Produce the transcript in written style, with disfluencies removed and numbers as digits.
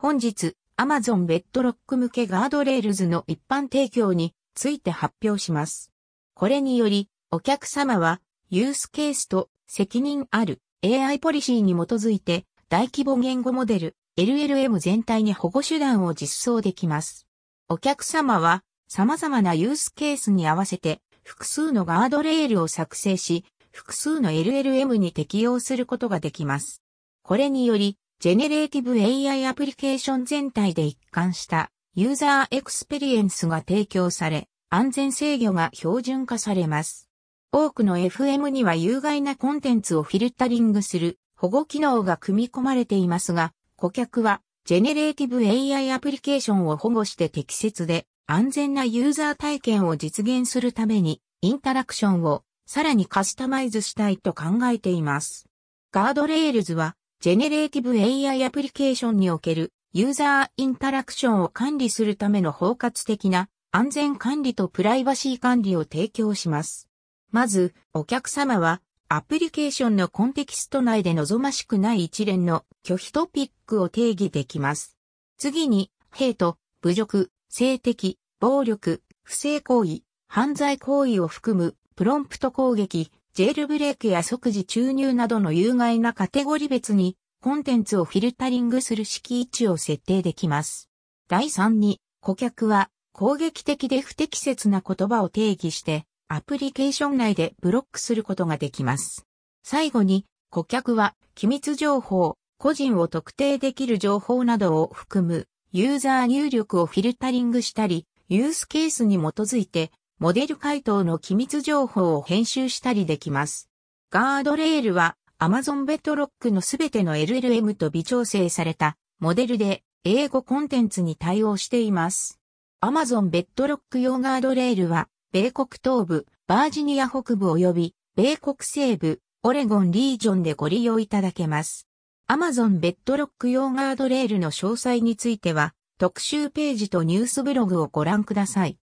本日、Amazon ベッドロック向けガードレールズの一般提供について発表します。これにより、お客様は、ユースケースと責任ある AI ポリシーに基づいて、大規模言語モデル LLM 全体に保護手段を実装できます。お客様は、様々なユースケースに合わせて、複数のガードレールを作成し、複数の LLM に適用することができます。これにより、ジェネレーティブ AI アプリケーション全体で一貫したユーザーエクスペリエンスが提供され、安全制御が標準化されます。多くの FM には有害なコンテンツをフィルタリングする保護機能が組み込まれていますが、顧客はジェネレーティブ AI アプリケーションを保護して適切で安全なユーザー体験を実現するためにインタラクションをさらにカスタマイズしたいと考えています。ガードレールズはジェネレーティブ AI アプリケーションにおけるユーザーインタラクションを管理するための包括的な安全管理とプライバシー管理を提供します。まず、お客様はアプリケーションのコンテキスト内で望ましくない一連の拒否トピックを定義できます。次に、ヘイト、侮辱、性的、暴力、不正行為、犯罪行為を含むプロンプト攻撃、ジェールブレークや即時注入などの有害なカテゴリ別にコンテンツをフィルタリングする式位置を設定できます。第3に、顧客は攻撃的で不適切な言葉を定義してアプリケーション内でブロックすることができます。最後に、顧客は機密情報、個人を特定できる情報などを含むユーザー入力をフィルタリングしたり、ユースケースに基づいてモデル回答の機密情報を編集したりできます。ガードレールは Amazon ベッドロックのすべての LLM と微調整されたモデルで英語コンテンツに対応しています。Amazon ベッドロック用ガードレールは米国東部、バージニア北部及び米国西部、オレゴンリージョンでご利用いただけます。Amazon ベッドロック用ガードレールの詳細については特集ページとニュースブログをご覧ください。